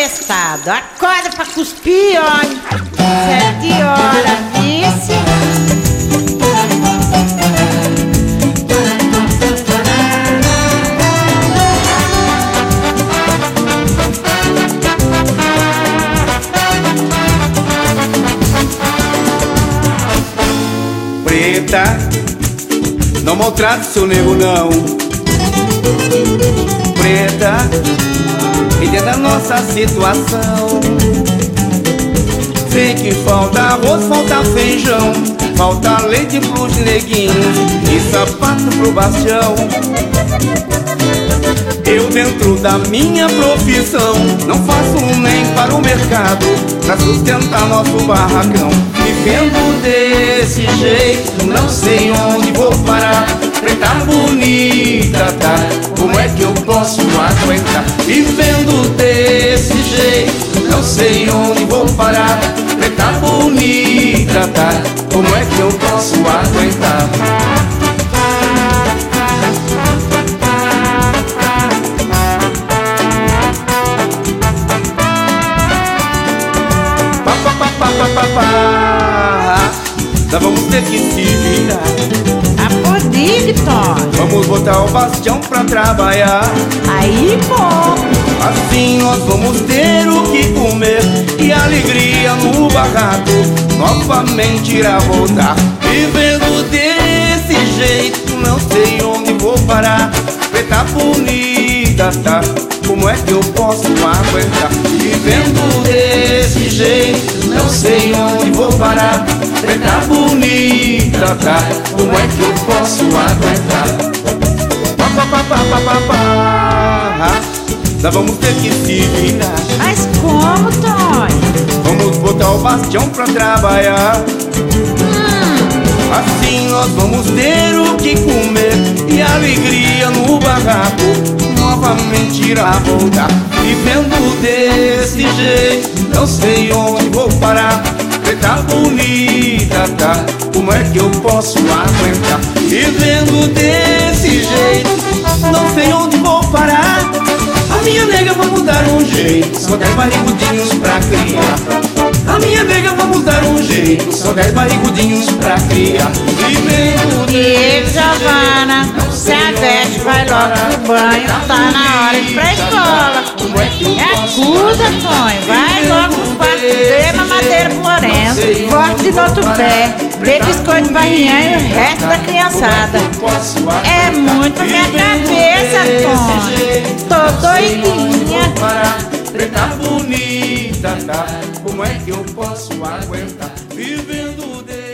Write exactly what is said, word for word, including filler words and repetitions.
atestado. Acorda pra cuspir, olha. Sete horas, vice. Preta, não maltrate seu nego não. Preta, entenda a nossa situação. Sei que falta arroz, falta feijão, falta leite pros neguinhos e sapato pro bastião. Eu dentro da minha profissão não faço nem para o mercado pra sustentar nosso barracão. Vivendo desse jeito, não sei onde vou parar. Preta bonita, tá? Como é que eu posso aguentar? Vivendo desse jeito, não sei onde vou parar. Preta bonita, tá? Como é que eu posso aguentar? Nós vamos ter que se virar. A poder, Tom. Vamos botar o bastião pra trabalhar. Aí, bom. Assim nós vamos ter o que comer e alegria no barraco novamente irá voltar. Vivendo desse jeito, não sei onde vou parar. Preta bonita, tá? Como é que eu posso aguentar? Vivendo desse jeito, não sei onde vou parar. Preta bonita, tá? Como é que eu posso aguentar? Pá, pá, pá, pá, pá, pá, pá. Nós vamos ter que se virar. Mas como, Tom? Vamos botar o bastião pra trabalhar. Hum. Assim nós vamos ter o que comer e alegria no barraco novamente irá voltar. Vivendo desse jeito, não sei onde vou parar. Preta bonita, tá? Como é que eu posso aguentar? Vivendo desse jeito, não sei onde vou parar. A minha nega, vamos dar um jeito, só dez barrigudinhos pra criar. A minha nega, vamos dar um jeito, só dez barrigudinhos pra criar. Vivendo Diego, Giovana, se aveste, vai logo pro banho. Tá na hora de ir pra escola. É acusa, Tonho. Vai logo pro quarto, dê mamadeira pro Lourenço. Corte do outro pé, dê biscoito pra Rian e o resto da criançada. É muito pra minha cabeça, Tonho. Tô doidinha. Preta bonita, tá? Como é que eu posso aguentar? Vivendo de